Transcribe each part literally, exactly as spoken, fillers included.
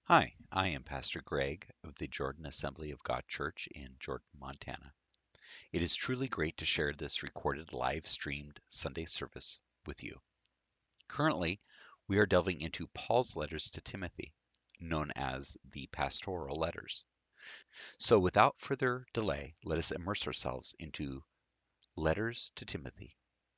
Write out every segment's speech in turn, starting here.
Hi, I am Pastor Greg of the Jordan Assembly of God Church in Jordan, Montana. It is truly great to share this recorded live streamed Sunday service with you. Currently, we are delving into Paul's letters to Timothy, known as the pastoral letters. So without further delay, let us immerse ourselves into Letters to Timothy.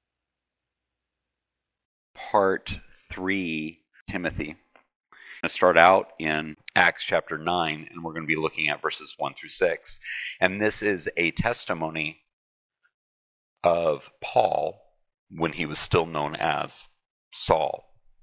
Part three, Timothy. Going to start out in Acts chapter nine, and we're going to be looking at verses one through six. And this is a testimony of Paul when he was still known as Saul.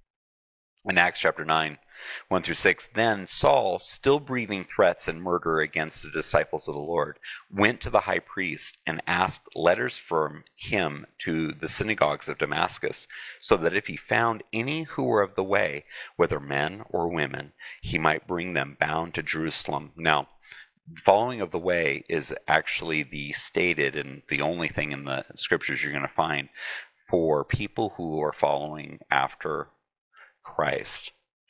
In Acts chapter nine, one through six, then Saul, still breathing threats and murder against the disciples of the Lord, went to the high priest and asked letters from him to the synagogues of Damascus, so that if he found any who were of the way, whether men or women, he might bring them bound to Jerusalem. Now, following of the way is actually the stated and the only thing in the scriptures you're going to find for people who are following after Christ.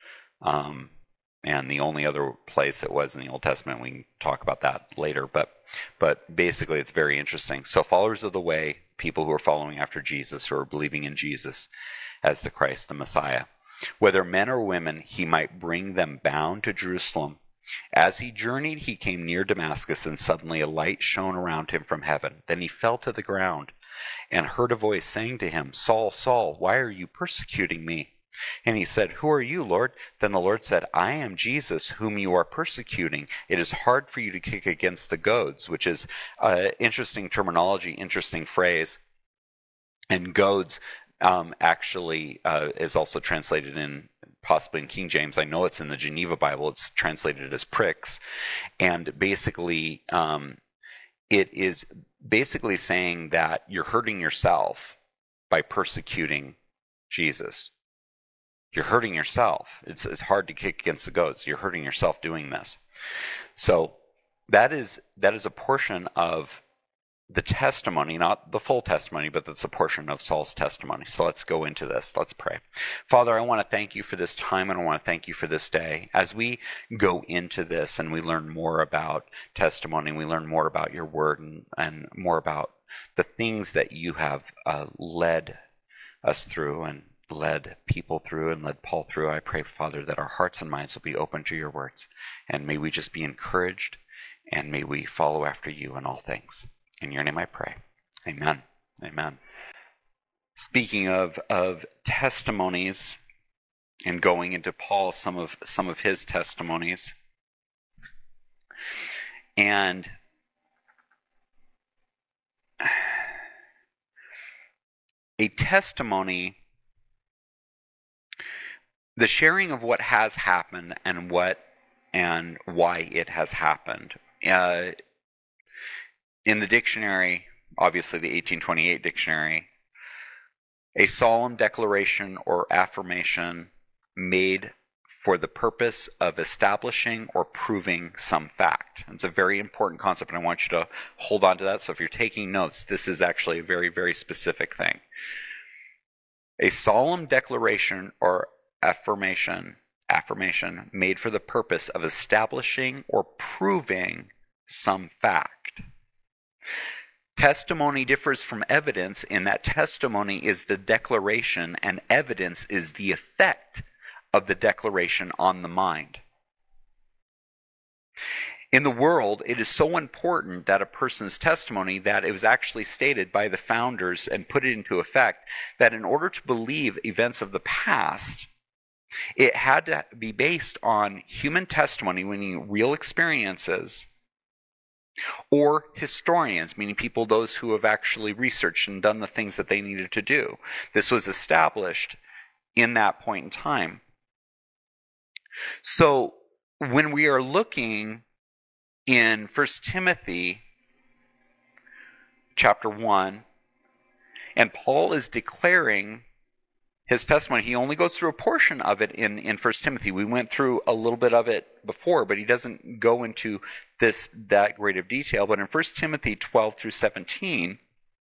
Um, and the only other place it was in the Old Testament, we can talk about that later, but but basically it's very interesting. So followers of the way, people who are following after Jesus, who are believing in Jesus as the Christ, the Messiah. Whether men or women, he might bring them bound to Jerusalem. As he journeyed, he came near Damascus, and suddenly a light shone around him from heaven. Then he fell to the ground and heard a voice saying to him, Saul, Saul, why are you persecuting me? And he said, Who are you, Lord? Then the Lord said, I am Jesus, whom you are persecuting. It is hard for you to kick against the goads, which is uh, interesting terminology, interesting phrase. And goads um, actually uh, is also translated in, possibly in King James. I know it's in the Geneva Bible. It's translated as pricks. And basically, um, it is basically saying that you're hurting yourself by persecuting Jesus. You're hurting yourself. It's, it's hard to kick against the goads. You're hurting yourself doing this. So that is that is a portion of the testimony, not the full testimony, but that's a portion of Saul's testimony. So let's go into this. Let's pray. Father, I want to thank you for this time, and I want to thank you for this day. As we go into this and we learn more about testimony, we learn more about your word and, and more about the things that you have uh, led us through and led people through and led Paul through. I pray, Father, that our hearts and minds will be open to your words, and may we just be encouraged, and may we follow after you in all things. In your name I pray. Amen. Amen. Speaking of, of testimonies and going into Paul, some of some of his testimonies. And a testimony, the sharing of what has happened and what and why it has happened. Uh, in the dictionary, obviously the eighteen twenty-eight dictionary, a solemn declaration or affirmation made for the purpose of establishing or proving some fact. It's a very important concept, and I want you to hold on to that. So if you're taking notes, this is actually a very, very specific thing. A solemn declaration or affirmation, affirmation made for the purpose of establishing or proving some fact. Testimony differs from evidence in that testimony is the declaration and evidence is the effect of the declaration on the mind. In the world, it is so important that a person's testimony that it was actually stated by the founders and put it into effect that in order to believe events of the past, it had to be based on human testimony, meaning real experiences, or historians, meaning people, those who have actually researched and done the things that they needed to do. This was established in that point in time. So when we are looking in First Timothy chapter one, and Paul is declaring his testimony, he only goes through a portion of it in, in First Timothy. We went through a little bit of it before, but he doesn't go into this that great of detail. But in First Timothy twelve through seventeen,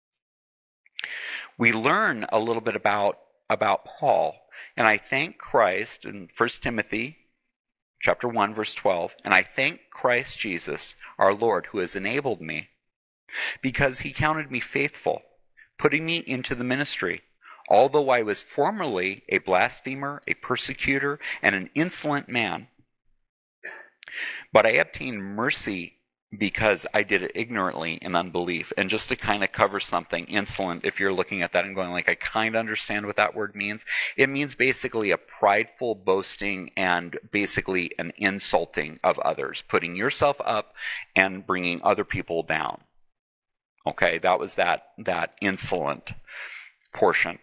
we learn a little bit about, about Paul. And I thank Christ in First Timothy chapter one, verse twelve, and I thank Christ Jesus, our Lord, who has enabled me, because he counted me faithful, putting me into the ministry, although I was formerly a blasphemer, a persecutor, and an insolent man. But I obtained mercy because I did it ignorantly in unbelief. And just to kind of cover something, insolent, if you're looking at that and going like, I kind of understand what that word means. It means basically a prideful boasting and basically an insulting of others, putting yourself up and bringing other people down. Okay, that was that, that insolent portion.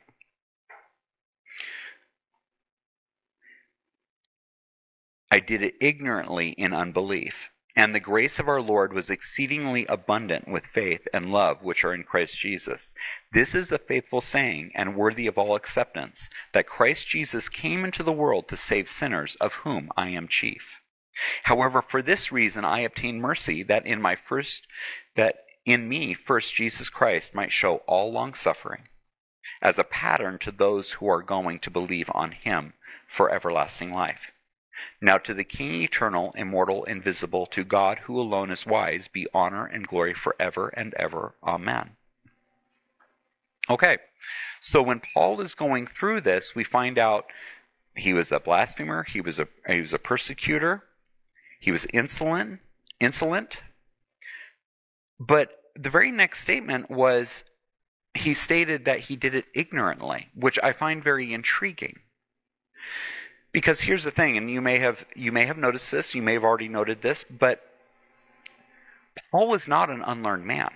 I did it ignorantly in unbelief. And the grace of our Lord was exceedingly abundant with faith and love which are in Christ Jesus. This is a faithful saying and worthy of all acceptance, that Christ Jesus came into the world to save sinners, of whom I am chief. However, for this reason I obtained mercy, that in my first that in me first Jesus Christ might show all longsuffering, as a pattern to those who are going to believe on him for everlasting life. Now to the King eternal, immortal, invisible, to God who alone is wise, be honor and glory forever and ever. Amen. Okay, so when Paul is going through this, we find out he was a blasphemer, he was a he was a persecutor, he was insolent, insolent. But the very next statement was he stated that he did it ignorantly, which I find very intriguing. Because here's the thing, and you may have you may have noticed this, you may have already noted this, but Paul was not an unlearned man.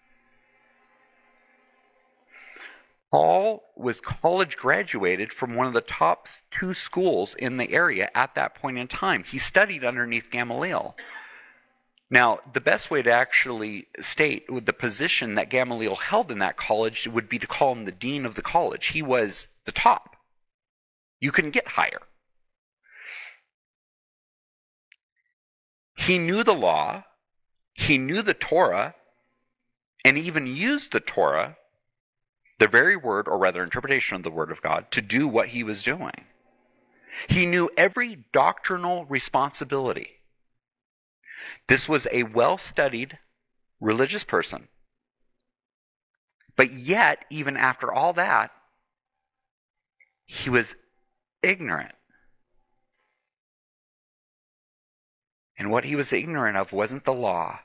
Paul was college graduated from one of the top two schools in the area at that point in time. He studied underneath Gamaliel. Now, the best way to actually state the position that Gamaliel held in that college would be to call him the dean of the college. He was the top. You couldn't get higher. He knew the law, he knew the Torah, and even used the Torah, the very word, or rather interpretation of the word of God, to do what he was doing. He knew every doctrinal responsibility. This was a well-studied religious person. But yet, even after all that, he was ignorant. And what he was ignorant of wasn't the law.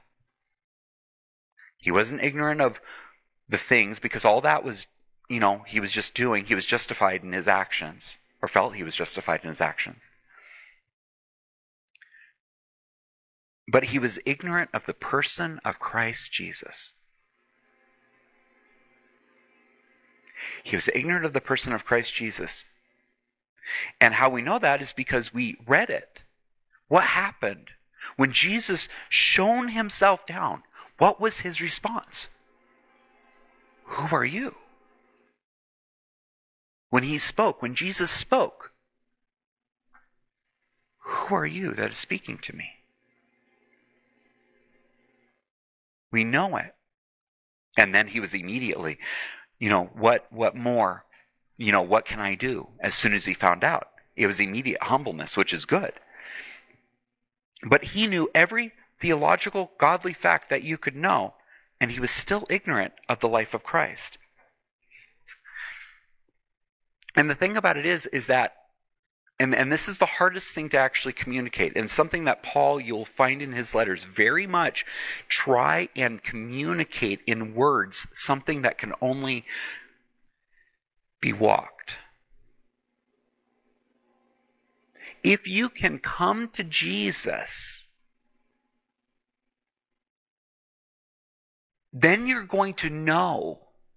He wasn't ignorant of the things, because all that was, you know, he was just doing, he was justified in his actions, or felt he was justified in his actions. But he was ignorant of the person of Christ Jesus. He was ignorant of the person of Christ Jesus. And how we know that is because we read it. What happened? When Jesus shone himself down, what was his response? Who are you? When he spoke, when Jesus spoke, who are you that is speaking to me? We know it. And then he was immediately, you know, what what more? You know, what can I do? As soon as he found out, it was immediate humbleness, which is good. But he knew every theological, godly fact that you could know, and he was still ignorant of the life of Christ. And the thing about it is, is that, and, and this is the hardest thing to actually communicate, and something that Paul, you'll find in his letters, very much try and communicate in words something that can only be walked. If you can come to Jesus, then you're going to know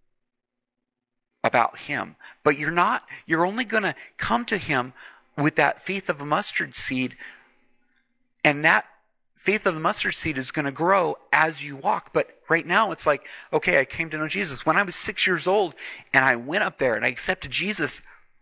about him. But you're not, you're only going to come to him with that faith of a mustard seed, and that faith of the mustard seed is going to grow as you walk. But right now it's like, okay, I came to know Jesus. When I was six years old and I went up there and I accepted Jesus,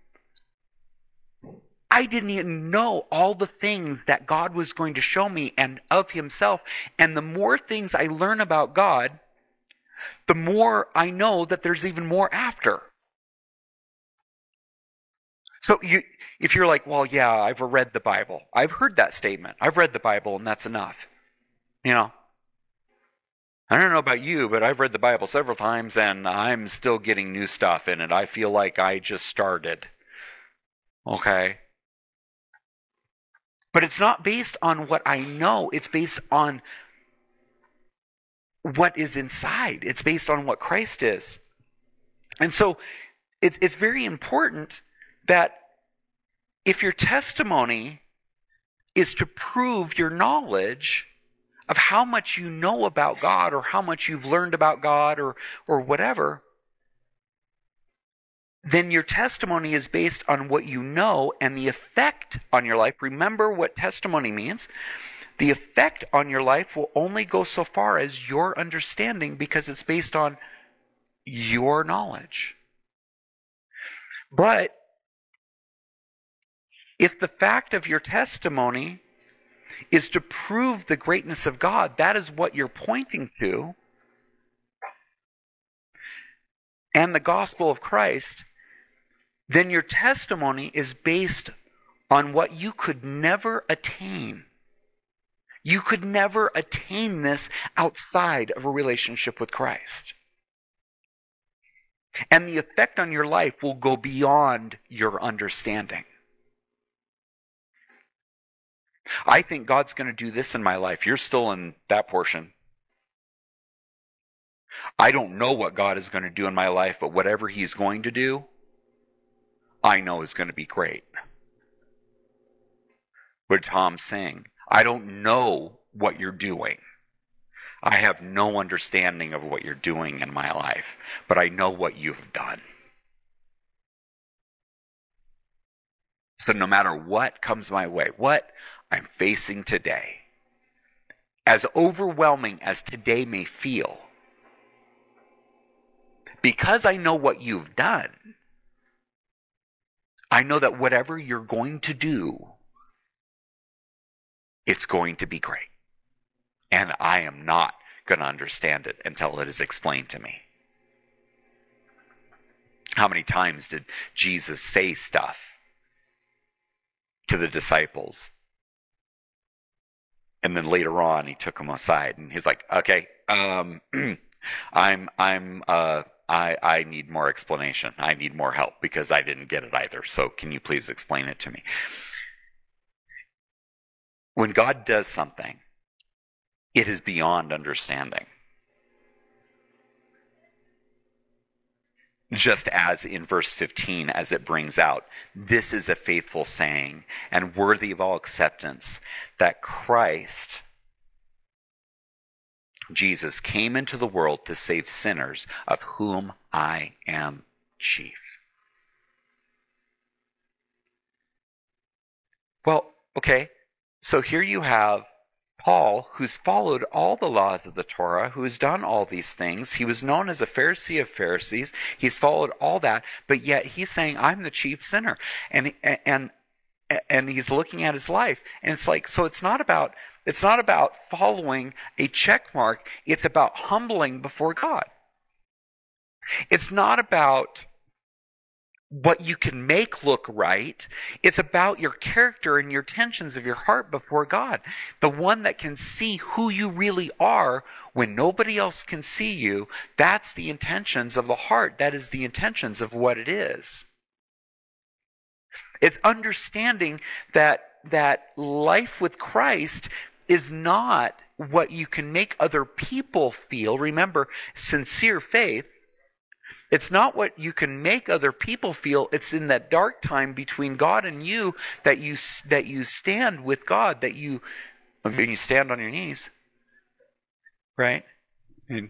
I didn't even know all the things that God was going to show me and of himself. And the more things I learn about God, the more I know that there's even more after. So you, if you're like, well, yeah, I've read the Bible. I've heard that statement. I've read the Bible and that's enough. You know, I don't know about you, but I've read the Bible several times and I'm still getting new stuff in it. I feel like I just started. Okay. But it's not based on what I know. It's based on what is inside. It's based on what Christ is. And so it's, it's very important that if your testimony is to prove your knowledge of how much you know about God or how much you've learned about God or, or whatever, then your testimony is based on what you know and the effect on your life. Remember what testimony means. The effect on your life will only go so far as your understanding because it's based on your knowledge. But if the fact of your testimony is to prove the greatness of God, that is what you're pointing to, and the gospel of Christ, then your testimony is based on what you could never attain. You could never attain this outside of a relationship with Christ. And the effect on your life will go beyond your understanding. I think God's going to do this in my life. You're still in that portion. I don't know what God is going to do in my life, but whatever He's going to do, I know is going to be great. What Tom's saying, I don't know what you're doing. I have no understanding of what you're doing in my life, but I know what you've done. So no matter what comes my way, what I'm facing today, as overwhelming as today may feel, because I know what you've done, I know that whatever you're going to do, it's going to be great. And I am not going to understand it until it is explained to me. How many times did Jesus say stuff to the disciples? And then later on, he took them aside and he's like, okay, um, I'm, I'm, uh, I, I need more explanation. I need more help because I didn't get it either. So can you please explain it to me? When God does something, it is beyond understanding. Just as in verse fifteen, as it brings out, this is a faithful saying and worthy of all acceptance, that Christ, Jesus, came into the world to save sinners, of whom I am chief. Well, okay, so here you have Paul, who's followed all the laws of the Torah, who's done all these things. He was known as a Pharisee of Pharisees. He's followed all that, but yet he's saying, I'm the chief sinner. And and and he's looking at his life, and it's like, so it's not about it's not about following a check mark. It's about humbling before God. It's not about what you can make look right. It's about your character and your tensions of your heart before God. The one that can see who you really are when nobody else can see you. That's the intentions of the heart. That is the intentions of what it is. It's understanding that that life with Christ is not what you can make other people feel. Remember, sincere faith, it's not what you can make other people feel. It's in that dark time between God and you that you that you stand with God, that you when you stand on your knees, right? And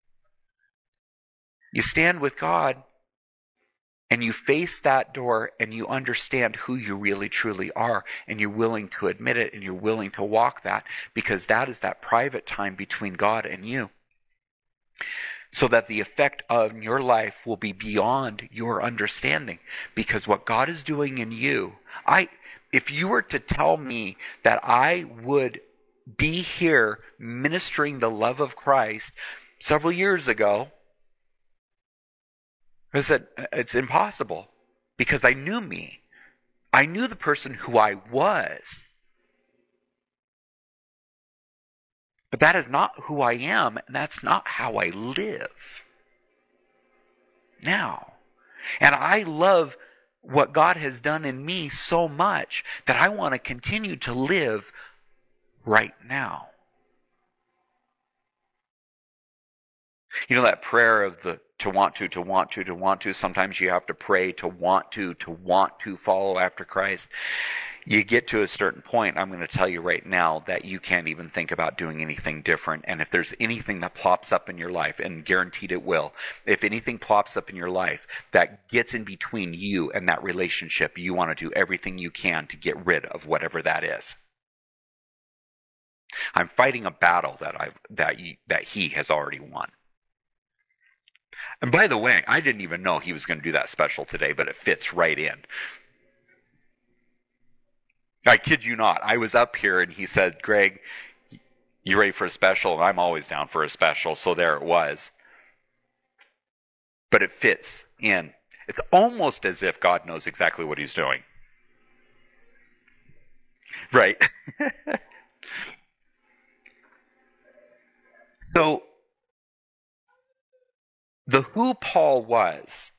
you stand with God and you face that door and you understand who you really truly are, and you're willing to admit it and you're willing to walk that, because that is that private time between God and you. So that the effect on your life will be beyond your understanding. Because what God is doing in you, I, if you were to tell me that I would be here ministering the love of Christ several years ago, I said, it's impossible, because I knew me. I knew the person who I was. But that is not who I am, and that's not how I live now. And I love what God has done in me so much that I want to continue to live right now. You know that prayer of the to want to, to want to, to want to. Sometimes you have to pray to want to, to want to follow after Christ. You get to a certain point, I'm going to tell you right now, that you can't even think about doing anything different. And if there's anything that plops up in your life, and guaranteed it will, if anything plops up in your life that gets in between you and that relationship, you want to do everything you can to get rid of whatever that is. I'm fighting a battle that I've that you, that he has already won. And by the way, I didn't even know he was going to do that special today, but it fits right in. I kid you not. I was up here and he said, Greg, you ready for a special? And I'm always down for a special, so there it was. But it fits in. It's almost as if God knows exactly what he's doing. Right? So, the who Paul was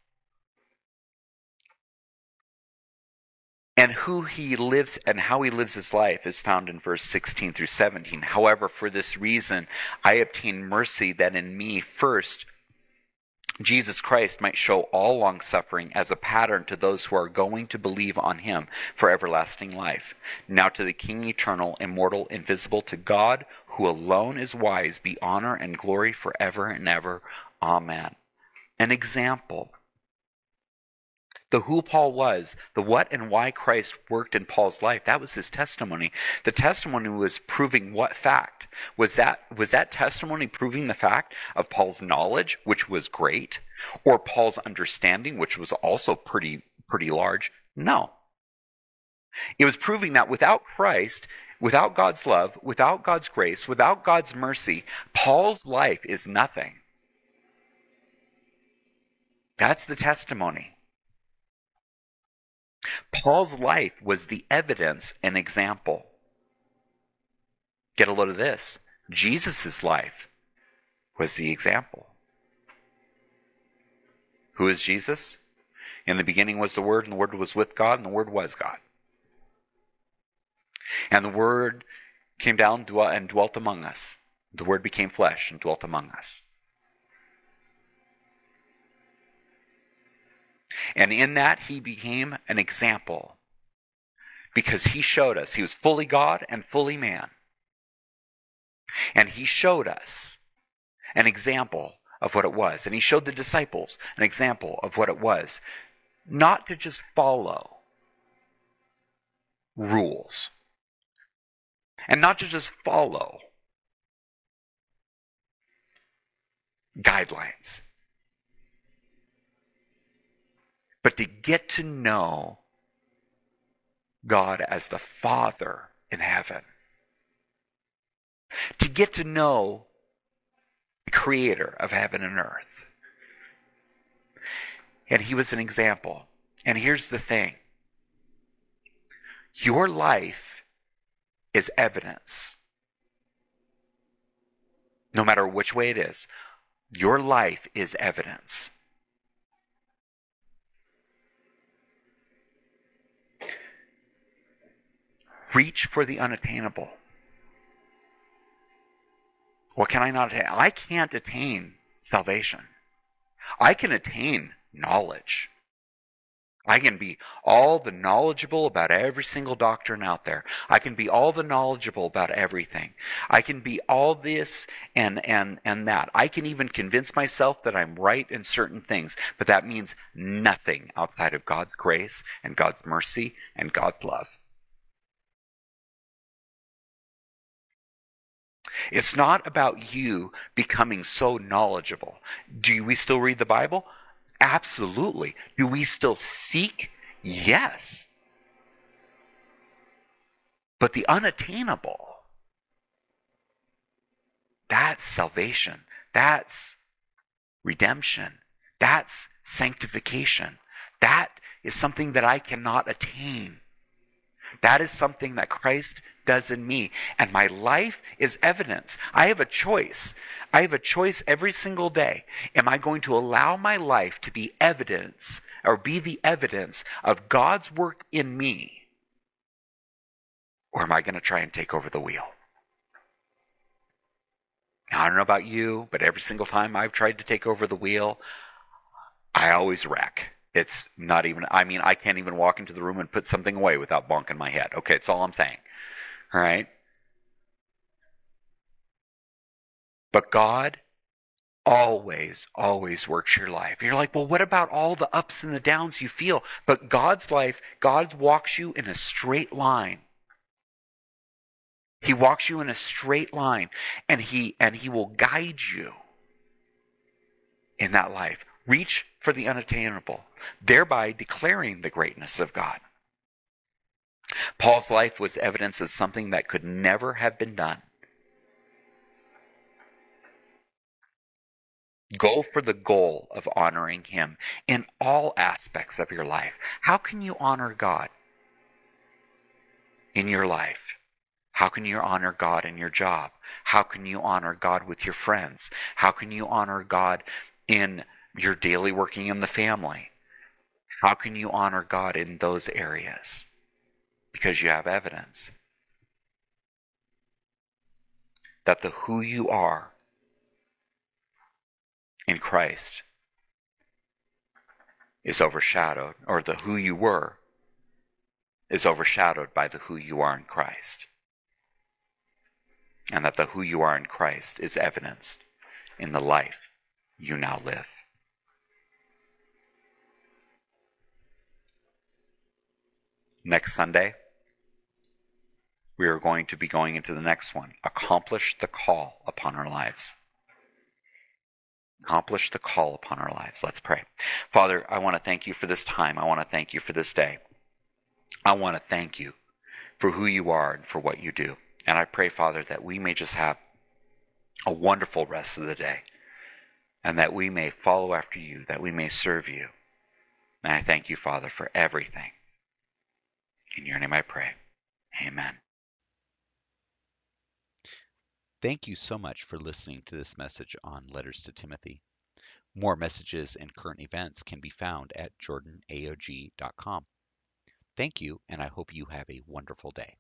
and who he lives and how he lives his life is found in verse sixteen through seventeen. However, for this reason, I obtain mercy that in me first Jesus Christ might show all long-suffering as a pattern to those who are going to believe on him for everlasting life. Now to the King eternal, immortal, invisible, to God, who alone is wise, be honor and glory forever and ever. Amen. An example. The who Paul was, the what and why Christ worked in Paul's life, that was his testimony. The testimony was proving what fact? Was that, was that testimony proving the fact of Paul's knowledge, which was great, or Paul's understanding, which was also pretty, pretty large? No. It was proving that without Christ, without God's love, without God's grace, without God's mercy, Paul's life is nothing. That's the testimony. Paul's life was the evidence and example. Get a load of this. Jesus' life was the example. Who is Jesus? In the beginning was the Word, and the Word was with God, and the Word was God. And the Word came down and dwelt among us. The Word became flesh and dwelt among us. And in that, he became an example because he showed us. He was fully God and fully man. And he showed us an example of what it was. And he showed the disciples an example of what it was. Not to just follow rules. And not to just follow guidelines. But to get to know God as the Father in heaven. To get to know the Creator of heaven and earth. And he was an example. And here's the thing. Your life is evidence. No matter which way it is, your life is evidence. Reach for the unattainable. What can I not attain? I can't attain salvation. I can attain knowledge. I can be all the knowledgeable about every single doctrine out there. I can be all the knowledgeable about everything. I can be all this and, and, and that. I can even convince myself that I'm right in certain things, but that means nothing outside of God's grace and God's mercy and God's love. It's not about you becoming so knowledgeable. Do we still read the Bible? Absolutely. Do we still seek? Yes. But the unattainable, that's salvation. That's redemption. That's sanctification. That is something that I cannot attain. That is something that Christ does in me. And my life is evidence. I have a choice. I have a choice every single day. Am I going to allow my life to be evidence or be the evidence of God's work in me? Or am I going to try and take over the wheel? Now, I don't know about you, but every single time I've tried to take over the wheel, I always wreck. It's not even, I mean, I can't even walk into the room and put something away without bonking my head. Okay, that's all I'm saying. All right? But God always, always works your life. You're like, well, what about all the ups and the downs you feel? But God's life, God walks you in a straight line. He walks you in a straight line, and he and he will guide you in that life. Reach for the unattainable, thereby declaring the greatness of God. Paul's life was evidence of something that could never have been done. Go for the goal of honoring him in all aspects of your life. How can you honor God in your life? How can you honor God in your job? How can you honor God with your friends? How can you honor God in your daily working in the family? How can you honor God in those areas? Because you have evidence that the who you are in Christ is overshadowed, or the who you were is overshadowed by the who you are in Christ. And that the who you are in Christ is evidenced in the life you now live. Next Sunday, we are going to be going into the next one. Accomplish the call upon our lives. Accomplish the call upon our lives. Let's pray. Father, I want to thank you for this time. I want to thank you for this day. I want to thank you for who you are and for what you do. And I pray, Father, that we may just have a wonderful rest of the day, and that we may follow after you, that we may serve you. And I thank you, Father, for everything. In your name I pray. Amen. Thank you so much for listening to this message on Letters to Timothy. More messages and current events can be found at jordan a o g dot com. Thank you, and I hope you have a wonderful day.